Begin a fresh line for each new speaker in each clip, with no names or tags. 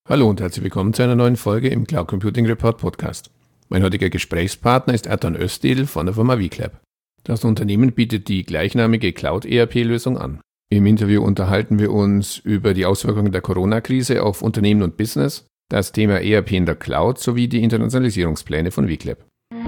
Hallo und herzlich willkommen zu einer neuen Folge im Cloud Computing Report Podcast. Mein heutiger Gesprächspartner ist Ertan Özdil von der Firma vClap. Das Unternehmen bietet die gleichnamige Cloud-ERP-Lösung an. Im Interview unterhalten wir uns über die Auswirkungen der Corona-Krise auf Unternehmen und Business, das Thema ERP in der Cloud sowie die Internationalisierungspläne von vClap.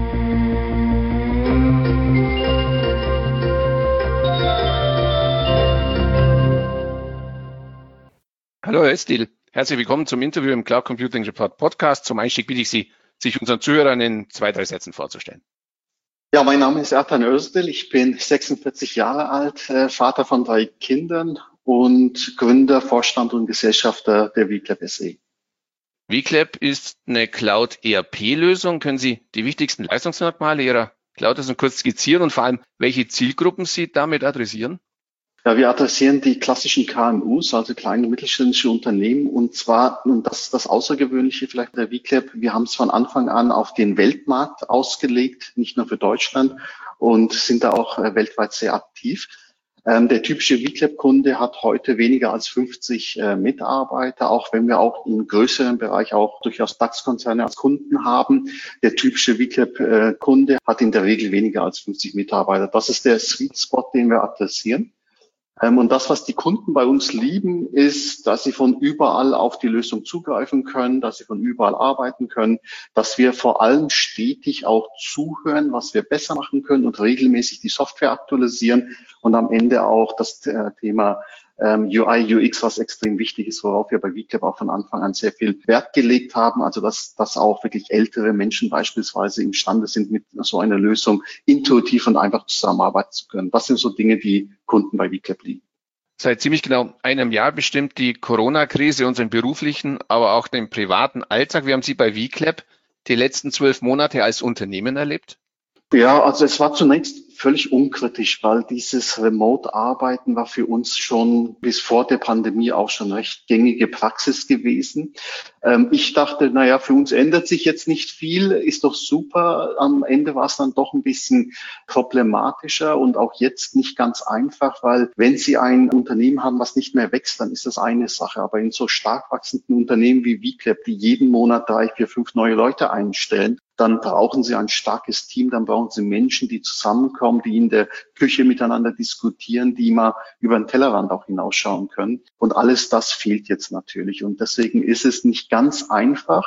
Hallo Herr Özdil. Herzlich willkommen zum Interview im Cloud Computing Report Podcast. Zum Einstieg bitte ich Sie, sich unseren Zuhörern in 2-3 Sätzen vorzustellen.
Ja, mein Name ist Ertan Özdil. Ich bin 46 Jahre alt, Vater von 3 Kindern und Gründer, Vorstand und Gesellschafter der vClap SE.
vClap ist eine Cloud-ERP-Lösung. Können Sie die wichtigsten Leistungsmerkmale Ihrer Cloud kurz skizzieren und vor allem, welche Zielgruppen Sie damit adressieren?
Ja, wir adressieren die klassischen KMUs, also kleine und mittelständische Unternehmen, und zwar, und das ist das Außergewöhnliche vielleicht der vClap, wir haben es von Anfang an auf den Weltmarkt ausgelegt, nicht nur für Deutschland, und sind da auch weltweit sehr aktiv. Der typische vClap-Kunde hat heute weniger als 50 Mitarbeiter, auch wenn wir auch im größeren Bereich auch durchaus DAX-Konzerne als Kunden haben. Der typische vClap-Kunde hat in der Regel weniger als 50 Mitarbeiter. Das ist der Sweet Spot, den wir adressieren. Und das, was die Kunden bei uns lieben, ist, dass sie von überall auf die Lösung zugreifen können, dass sie von überall arbeiten können, dass wir vor allem stetig auch zuhören, was wir besser machen können und regelmäßig die Software aktualisieren und am Ende auch das Thema UI, UX, was extrem wichtig ist, worauf wir bei vClap auch von Anfang an sehr viel Wert gelegt haben. Also dass auch wirklich ältere Menschen beispielsweise imstande sind, mit so einer Lösung intuitiv und einfach zusammenarbeiten zu können. Das sind so Dinge, die Kunden bei vClap lieben.
Seit ziemlich genau einem Jahr bestimmt die Corona-Krise unseren beruflichen, aber auch den privaten Alltag. Wie haben Sie bei vClap die letzten 12 Monate als Unternehmen erlebt?
Ja, also es war zunächst völlig unkritisch, weil dieses Remote-Arbeiten war für uns schon bis vor der Pandemie auch schon recht gängige Praxis gewesen. Ich dachte, naja, für uns ändert sich jetzt nicht viel, ist doch super. Am Ende war es dann doch ein bisschen problematischer und auch jetzt nicht ganz einfach, weil wenn Sie ein Unternehmen haben, was nicht mehr wächst, dann ist das eine Sache. Aber in so stark wachsenden Unternehmen wie vClap, die jeden Monat 3, 4, 5 neue Leute einstellen, dann brauchen Sie ein starkes Team, dann brauchen Sie Menschen, die zusammenkommen, die in der Küche miteinander diskutieren, die mal über den Tellerrand auch hinausschauen können. Und alles das fehlt jetzt natürlich. Und deswegen ist es nicht ganz einfach.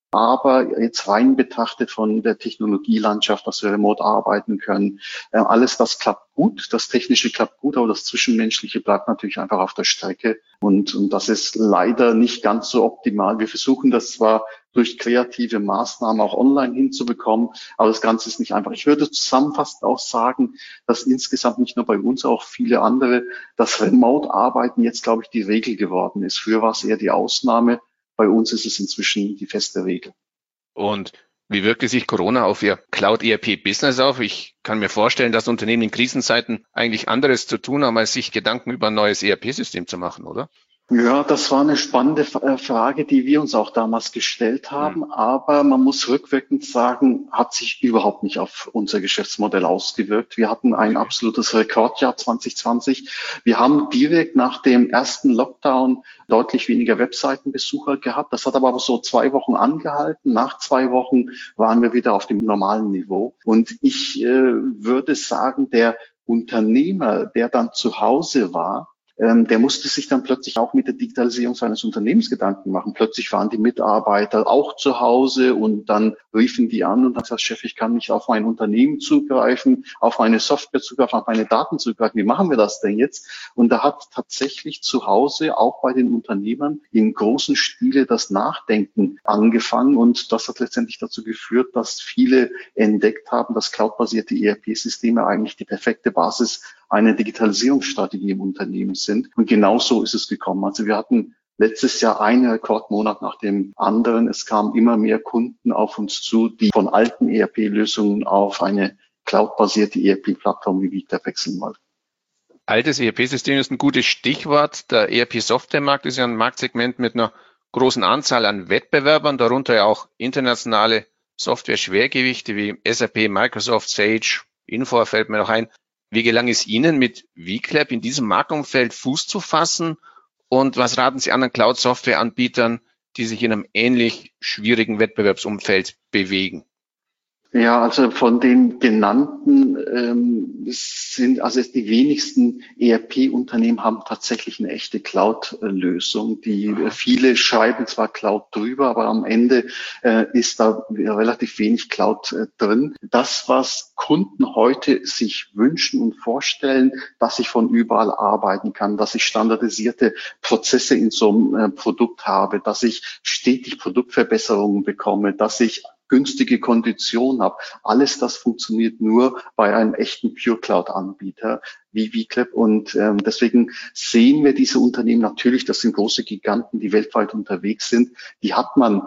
Aber jetzt rein betrachtet von der Technologielandschaft, dass wir remote arbeiten können, alles das klappt gut, das Technische klappt gut, aber das Zwischenmenschliche bleibt natürlich einfach auf der Strecke. Und das ist leider nicht ganz so optimal. Wir versuchen das zwar durch kreative Maßnahmen auch online hinzubekommen, aber das Ganze ist nicht einfach. Ich würde zusammenfassend auch sagen, dass insgesamt nicht nur bei uns, auch viele andere, das Remote-Arbeiten jetzt, glaube ich, die Regel geworden ist. Früher war es eher die Ausnahme. Bei uns ist es inzwischen die feste Regel.
Und wie wirkte sich Corona auf Ihr Cloud-ERP-Business auf? Ich kann mir vorstellen, dass Unternehmen in Krisenzeiten eigentlich anderes zu tun haben, als sich Gedanken über ein neues ERP-System zu machen, oder?
Ja, das war eine spannende Frage, die wir uns auch damals gestellt haben. Aber man muss rückwirkend sagen, hat sich überhaupt nicht auf unser Geschäftsmodell ausgewirkt. Wir hatten ein absolutes Rekordjahr 2020. Wir haben direkt nach dem ersten Lockdown deutlich weniger Webseitenbesucher gehabt. Das hat aber so 2 Wochen angehalten. Nach 2 Wochen waren wir wieder auf dem normalen Niveau. Und ich würde sagen, der Unternehmer, der dann zu Hause war, der musste sich dann plötzlich auch mit der Digitalisierung seines Unternehmens Gedanken machen. Plötzlich waren die Mitarbeiter auch zu Hause und dann riefen die an und haben gesagt, Chef, ich kann nicht auf mein Unternehmen zugreifen, auf meine Software zugreifen, auf meine Daten zugreifen. Wie machen wir das denn jetzt? Und da hat tatsächlich zu Hause auch bei den Unternehmern in großen Stile das Nachdenken angefangen und das hat letztendlich dazu geführt, dass viele entdeckt haben, dass cloudbasierte ERP-Systeme eigentlich die perfekte Basis eine Digitalisierungsstrategie im Unternehmen sind. Und genau so ist es gekommen. Also wir hatten letztes Jahr einen Rekordmonat nach dem anderen. Es kamen immer mehr Kunden auf uns zu, die von alten ERP-Lösungen auf eine cloudbasierte ERP-Plattform wie vClap wechseln wollten.
Altes ERP-System ist ein gutes Stichwort. Der ERP-Softwaremarkt ist ja ein Marktsegment mit einer großen Anzahl an Wettbewerbern, darunter ja auch internationale Software-Schwergewichte wie SAP, Microsoft, Sage, Infor fällt mir noch ein. Wie gelang es Ihnen, mit vClap in diesem Marktumfeld Fuß zu fassen? Und was raten Sie anderen Cloud-Software-Anbietern,
die sich in einem ähnlich schwierigen Wettbewerbsumfeld bewegen?
Ja, also von den genannten die wenigsten ERP-Unternehmen haben tatsächlich eine echte Cloud-Lösung. Viele schreiben zwar Cloud drüber, aber am Ende ist da relativ wenig Cloud drin. Das, was Kunden heute sich wünschen und vorstellen, dass ich von überall arbeiten kann, dass ich standardisierte Prozesse in so einem Produkt habe, dass ich stetig Produktverbesserungen bekomme, dass ich günstige Konditionen habe. Alles das funktioniert nur bei einem echten Pure Cloud-Anbieter wie VClap. Und deswegen sehen wir diese Unternehmen natürlich, das sind große Giganten, die weltweit unterwegs sind. Die hat man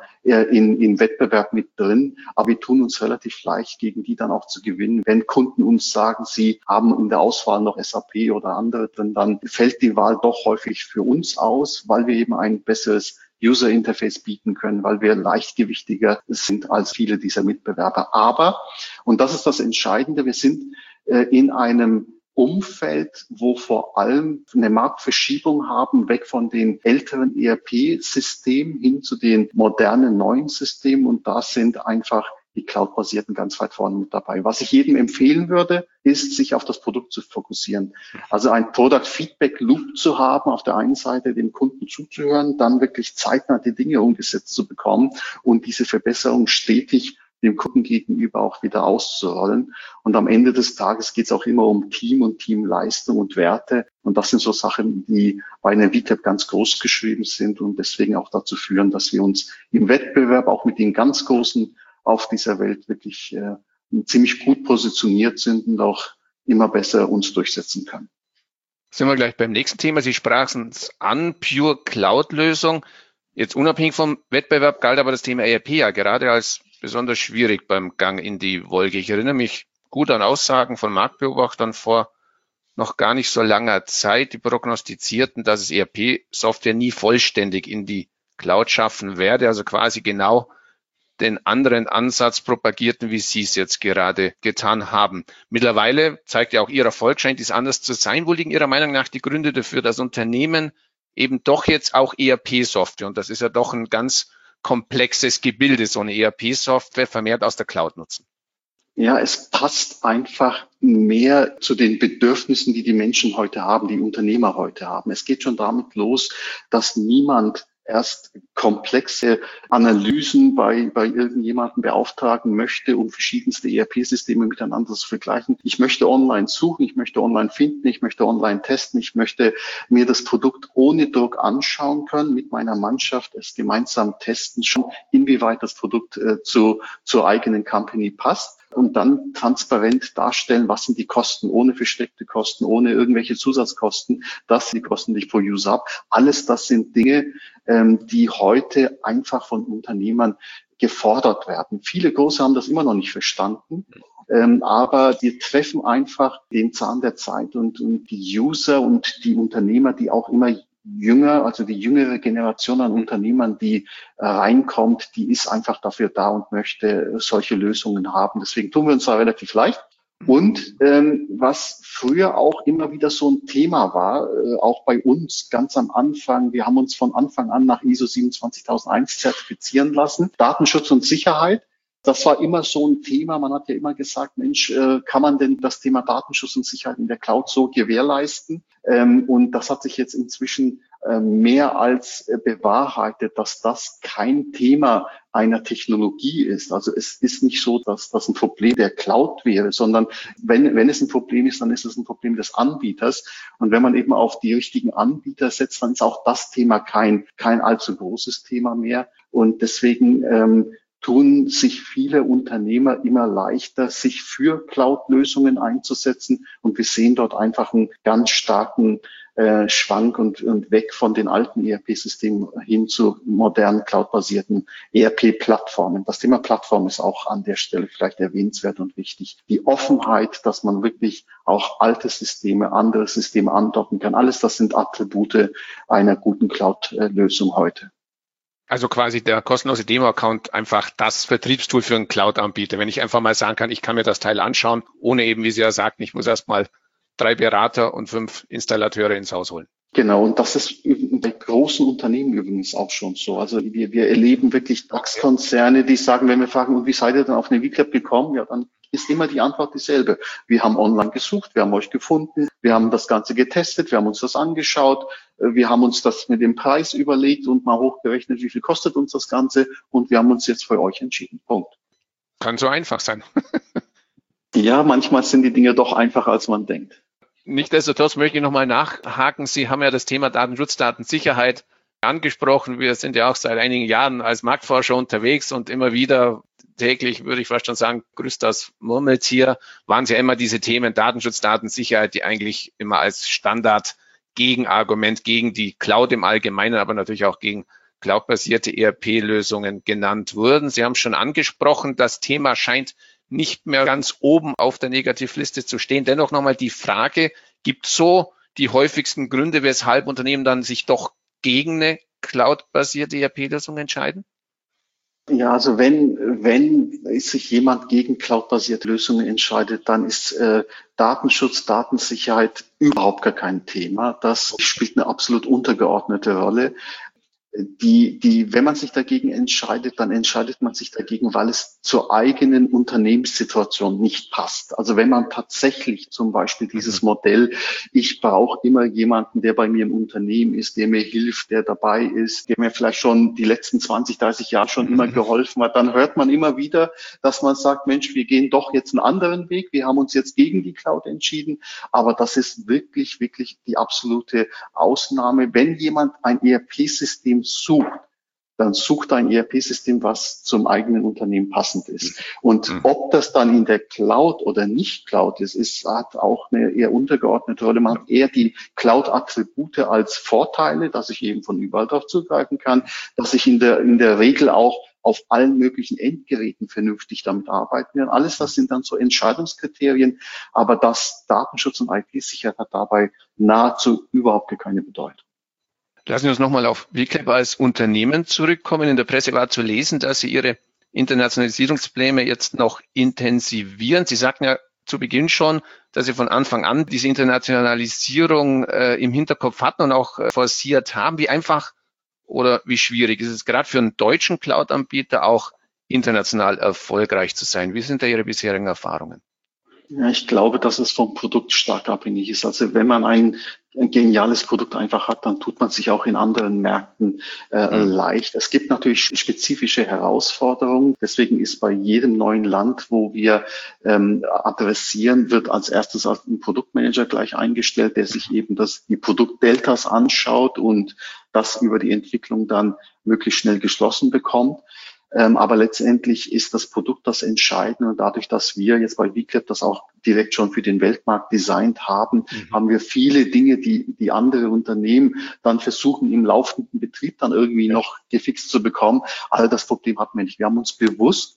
in Wettbewerb mit drin, aber wir tun uns relativ leicht, gegen die dann auch zu gewinnen. Wenn Kunden uns sagen, sie haben in der Auswahl noch SAP oder andere drin, dann fällt die Wahl doch häufig für uns aus, weil wir eben ein besseres User Interface bieten können, weil wir leichtgewichtiger sind als viele dieser Mitbewerber. Aber, und das ist das Entscheidende, wir sind in einem Umfeld, wo vor allem eine Marktverschiebung haben, weg von den älteren ERP-Systemen hin zu den modernen neuen Systemen. Und da sind einfach die Cloud-basierten ganz weit vorne mit dabei. Was ich jedem empfehlen würde, ist, sich auf das Produkt zu fokussieren. Also ein Product-Feedback-Loop zu haben, auf der einen Seite dem Kunden zuzuhören, dann wirklich zeitnah die Dinge umgesetzt zu bekommen und diese Verbesserung stetig dem Kunden gegenüber auch wieder auszurollen. Und am Ende des Tages geht es auch immer um Team und Teamleistung und Werte. Und das sind so Sachen, die bei einer VClap ganz groß geschrieben sind und deswegen auch dazu führen, dass wir uns im Wettbewerb auch mit den ganz Großen auf dieser Welt wirklich ziemlich gut positioniert sind und auch immer besser uns durchsetzen können.
Sind wir gleich beim nächsten Thema. Sie sprachen es an, Pure Cloud-Lösung. Jetzt unabhängig vom Wettbewerb galt aber das Thema ERP ja gerade als besonders schwierig beim Gang in die Wolke. Ich erinnere mich gut an Aussagen von Marktbeobachtern vor noch gar nicht so langer Zeit, die prognostizierten, dass es ERP-Software nie vollständig in die Cloud schaffen werde, also quasi genau den anderen Ansatz propagierten, wie Sie es jetzt gerade getan haben. Mittlerweile zeigt ja auch Ihr Erfolg, scheint dies anders zu sein. Wo liegen Ihrer Meinung nach die Gründe dafür, dass Unternehmen eben doch jetzt auch ERP-Software, und das ist ja doch ein ganz komplexes Gebilde, so eine ERP-Software vermehrt aus der Cloud nutzen?
Ja, es passt einfach mehr zu den Bedürfnissen, die die Menschen heute haben, die Unternehmer heute haben. Es geht schon damit los, dass niemand erst komplexe Analysen bei irgendjemandem beauftragen möchte, um verschiedenste ERP-Systeme miteinander zu vergleichen. Ich möchte online suchen, ich möchte online finden, ich möchte online testen, ich möchte mir das Produkt ohne Druck anschauen können, mit meiner Mannschaft es gemeinsam testen, schon inwieweit das Produkt zur eigenen Company passt. Und dann transparent darstellen, was sind die Kosten, ohne versteckte Kosten, ohne irgendwelche Zusatzkosten, das sind die Kosten, die ich pro User habe. Alles das sind Dinge, die heute einfach von Unternehmern gefordert werden. Viele Große haben das immer noch nicht verstanden, aber wir treffen einfach den Zahn der Zeit und die User und die Unternehmer, die auch immer jünger, also die jüngere Generation an Unternehmern, die reinkommt, die ist einfach dafür da und möchte solche Lösungen haben. Deswegen tun wir uns da relativ leicht. Und was früher auch immer wieder so ein Thema war, auch bei uns ganz am Anfang, wir haben uns von Anfang an nach ISO 27001 zertifizieren lassen, Datenschutz und Sicherheit. Das war immer so ein Thema. Man hat ja immer gesagt, Mensch, kann man denn das Thema Datenschutz und Sicherheit in der Cloud so gewährleisten? Und das hat sich jetzt inzwischen mehr als bewahrheitet, dass das kein Thema einer Technologie ist. Also es ist nicht so, dass das ein Problem der Cloud wäre, sondern wenn es ein Problem ist, dann ist es ein Problem des Anbieters. Und wenn man eben auf die richtigen Anbieter setzt, dann ist auch das Thema kein allzu großes Thema mehr. Und deswegen tun sich viele Unternehmer immer leichter, sich für Cloud-Lösungen einzusetzen. Und wir sehen dort einfach einen ganz starken Schwank und weg von den alten ERP-Systemen hin zu modernen, cloud-basierten ERP-Plattformen. Das Thema Plattform ist auch an der Stelle vielleicht erwähnenswert und wichtig. Die Offenheit, dass man wirklich auch alte Systeme, andere Systeme andocken kann. Alles das sind Attribute einer guten Cloud-Lösung heute.
Also quasi der kostenlose Demo-Account einfach das Vertriebstool für einen Cloud-Anbieter. Wenn ich einfach mal sagen kann, ich kann mir das Teil anschauen, ohne eben, wie Sie ja sagten, ich muss erstmal 3 Berater und 5 Installateure ins Haus holen.
Genau, und das ist im bei großen Unternehmen übrigens auch schon so. Also wir erleben wirklich DAX-Konzerne, die sagen, wenn wir fragen, und wie seid ihr denn auf eine VClap gekommen? Ja, dann ist immer die Antwort dieselbe. Wir haben online gesucht, wir haben euch gefunden, wir haben das Ganze getestet, wir haben uns das angeschaut, wir haben uns das mit dem Preis überlegt und mal hochgerechnet, wie viel kostet uns das Ganze, und wir haben uns jetzt für euch entschieden. Punkt.
Kann so einfach sein.
Ja, manchmal sind die Dinge doch einfacher, als man denkt.
Nichtsdestotrotz möchte ich nochmal nachhaken. Sie haben ja das Thema Datenschutz, Datensicherheit angesprochen. Wir sind ja auch seit einigen Jahren als Marktforscher unterwegs und immer wieder täglich, würde ich fast schon sagen, grüßt das Murmeltier, waren es ja immer diese Themen Datenschutz, Datensicherheit, die eigentlich immer als Standard-Gegenargument gegen die Cloud im Allgemeinen, aber natürlich auch gegen cloudbasierte ERP-Lösungen genannt wurden. Sie haben schon angesprochen, das Thema scheint nicht mehr ganz oben auf der Negativliste zu stehen. Dennoch nochmal die Frage, gibt es so die häufigsten Gründe, weshalb Unternehmen dann sich doch gegen eine cloud-basierte ERP-Lösung entscheiden?
Ja, also wenn sich jemand gegen cloud-basierte Lösungen entscheidet, dann ist Datenschutz, Datensicherheit überhaupt gar kein Thema. Das spielt eine absolut untergeordnete Rolle. Wenn man sich dagegen entscheidet, dann entscheidet man sich dagegen, weil es zur eigenen Unternehmenssituation nicht passt. Also wenn man tatsächlich zum Beispiel dieses Modell, ich brauche immer jemanden, der bei mir im Unternehmen ist, der mir hilft, der dabei ist, der mir vielleicht schon die letzten 20, 30 Jahre schon immer geholfen hat, dann hört man immer wieder, dass man sagt, Mensch, wir gehen doch jetzt einen anderen Weg, wir haben uns jetzt gegen die Cloud entschieden, aber das ist wirklich, wirklich die absolute Ausnahme. Wenn jemand ein ERP-System sucht, dann sucht ein ERP-System, was zum eigenen Unternehmen passend ist. Und ob das dann in der Cloud oder nicht Cloud ist, hat auch eine eher untergeordnete Rolle. Man hat eher die Cloud-Attribute als Vorteile, dass ich eben von überall drauf zugreifen kann, dass ich in der Regel auch auf allen möglichen Endgeräten vernünftig damit arbeiten kann. Alles das sind dann so Entscheidungskriterien, aber das Datenschutz und IT-Sicherheit hat dabei nahezu überhaupt keine Bedeutung.
Lassen wir uns nochmal auf VClap als Unternehmen zurückkommen. In der Presse war zu lesen, dass Sie Ihre Internationalisierungspläne jetzt noch intensivieren. Sie sagten ja zu Beginn schon, dass Sie von Anfang an diese Internationalisierung im Hinterkopf hatten und auch forciert haben. Wie einfach oder wie schwierig ist es gerade für einen deutschen Cloud-Anbieter auch international erfolgreich zu sein? Wie sind da Ihre bisherigen Erfahrungen?
Ja, ich glaube, dass es vom Produkt stark abhängig ist. Also wenn man ein geniales Produkt einfach hat, dann tut man sich auch in anderen Märkten leicht. Es gibt natürlich spezifische Herausforderungen. Deswegen ist bei jedem neuen Land, wo wir adressieren, wird als erstes ein Produktmanager gleich eingestellt, der sich eben die Produktdeltas anschaut und das über die Entwicklung dann möglichst schnell geschlossen bekommt. Aber letztendlich ist das Produkt das Entscheidende, und dadurch, dass wir jetzt bei VClap das auch direkt schon für den Weltmarkt designt haben, haben wir viele Dinge, die andere Unternehmen dann versuchen, im laufenden Betrieb dann irgendwie noch gefixt zu bekommen. All das Problem hatten wir nicht. Wir haben uns bewusst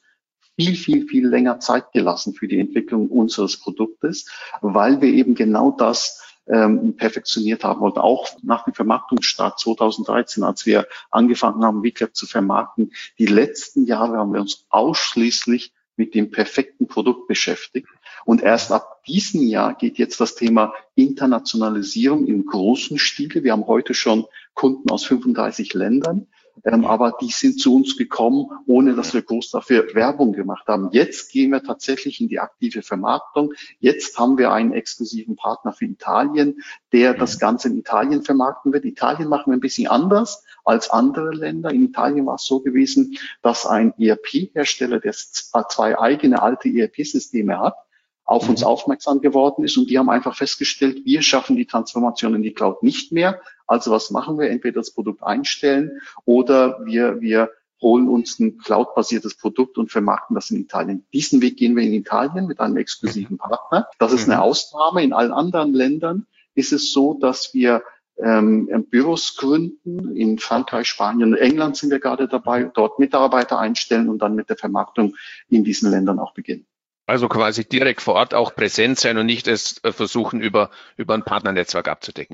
viel länger Zeit gelassen für die Entwicklung unseres Produktes, weil wir eben genau das perfektioniert haben. Und auch nach dem Vermarktungsstart 2013, als wir angefangen haben, VClap zu vermarkten, die letzten Jahre haben wir uns ausschließlich mit dem perfekten Produkt beschäftigt. Und erst ab diesem Jahr geht jetzt das Thema Internationalisierung im großen Stile. Wir haben heute schon Kunden aus 35 Ländern. Aber die sind zu uns gekommen, ohne dass wir groß dafür Werbung gemacht haben. Jetzt gehen wir tatsächlich in die aktive Vermarktung. Jetzt haben wir einen exklusiven Partner für Italien, der das Ganze in Italien vermarkten wird. Italien machen wir ein bisschen anders als andere Länder. In Italien war es so gewesen, dass ein ERP-Hersteller, der zwei eigene alte ERP-Systeme hat, auf uns aufmerksam geworden ist, und die haben einfach festgestellt, wir schaffen die Transformation in die Cloud nicht mehr. Also was machen wir? Entweder das Produkt einstellen oder wir holen uns ein cloud-basiertes Produkt und vermarkten das in Italien. Diesen Weg gehen wir in Italien mit einem exklusiven Partner. Das ist eine Ausnahme. In allen anderen Ländern ist es so, dass wir Büros gründen. In Frankreich, Spanien, England sind wir gerade dabei, dort Mitarbeiter einstellen und dann mit der Vermarktung in diesen Ländern auch beginnen.
Also quasi direkt vor Ort auch präsent sein und nicht es versuchen, über ein Partnernetzwerk abzudecken.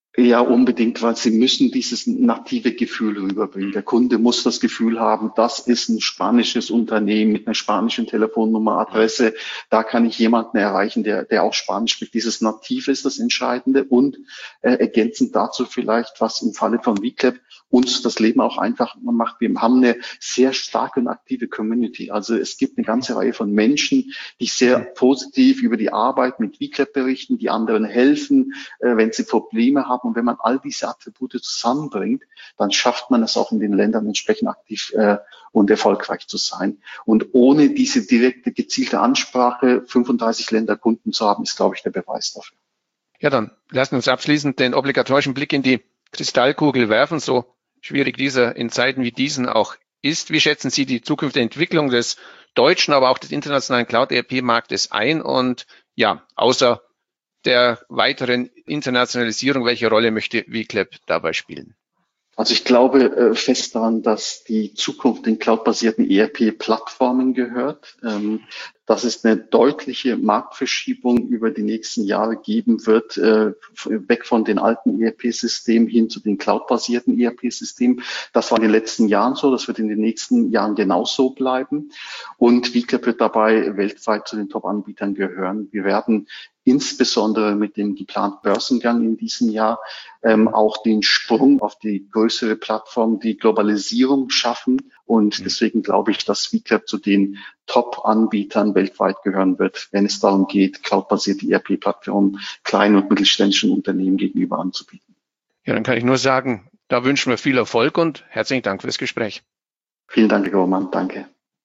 Ja, unbedingt, weil sie müssen dieses native Gefühl rüberbringen. Der Kunde muss das Gefühl haben, das ist ein spanisches Unternehmen mit einer spanischen Telefonnummer, Adresse. Da kann ich jemanden erreichen, der auch Spanisch spricht. Dieses Native ist das Entscheidende und ergänzend dazu vielleicht, was im Falle von VClap uns das Leben auch einfach macht. Wir haben eine sehr starke und aktive Community. Also es gibt eine ganze Reihe von Menschen, die sehr positiv über die Arbeit mit VClap berichten, die anderen helfen, wenn sie Probleme haben. Und wenn man all diese Attribute zusammenbringt, dann schafft man es auch in den Ländern entsprechend aktiv und erfolgreich zu sein. Und ohne diese direkte, gezielte Ansprache, 35 Länder Kunden zu haben, ist, glaube ich, der Beweis dafür.
Ja, dann lassen wir uns abschließend den obligatorischen Blick in die Kristallkugel werfen, so schwierig dieser in Zeiten wie diesen auch ist. Wie schätzen Sie die zukünftige Entwicklung des deutschen, aber auch des internationalen Cloud-ERP-Marktes ein? Und ja, außer der weiteren Internationalisierung, welche Rolle möchte VClap dabei spielen?
Also ich glaube fest daran, dass die Zukunft den cloudbasierten ERP-Plattformen gehört, dass es eine deutliche Marktverschiebung über die nächsten Jahre geben wird, weg von den alten ERP-Systemen hin zu den cloudbasierten ERP-Systemen. Das war in den letzten Jahren so, das wird in den nächsten Jahren genauso bleiben. Und VClap wird dabei weltweit zu den Top-Anbietern gehören. Wir werden insbesondere mit dem geplanten Börsengang in diesem Jahr auch den Sprung auf die größere Plattform, die Globalisierung schaffen. Und deswegen glaube ich, dass VClap zu den Top-Anbietern weltweit gehören wird, wenn es darum geht, cloudbasierte ERP-Plattformen kleinen und mittelständischen Unternehmen gegenüber anzubieten.
Ja, dann kann ich nur sagen, da wünschen wir viel Erfolg und herzlichen Dank für das Gespräch.
Vielen Dank, Herr Roman. Danke.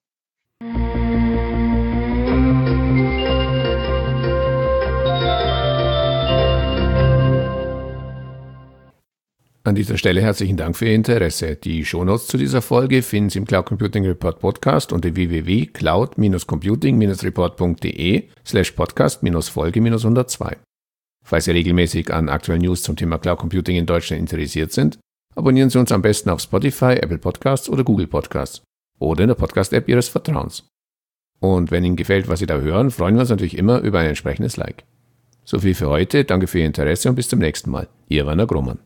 An dieser Stelle herzlichen Dank für Ihr Interesse. Die Shownotes zu dieser Folge finden Sie im Cloud Computing Report Podcast unter www.cloud-computing-report.de/podcast-Folge-102. Falls Sie regelmäßig an aktuellen News zum Thema Cloud Computing in Deutschland interessiert sind, abonnieren Sie uns am besten auf Spotify, Apple Podcasts oder Google Podcasts oder in der Podcast-App Ihres Vertrauens. Und wenn Ihnen gefällt, was Sie da hören, freuen wir uns natürlich immer über ein entsprechendes Like. So viel für heute, danke für Ihr Interesse und bis zum nächsten Mal. Ihr Werner Grohmann.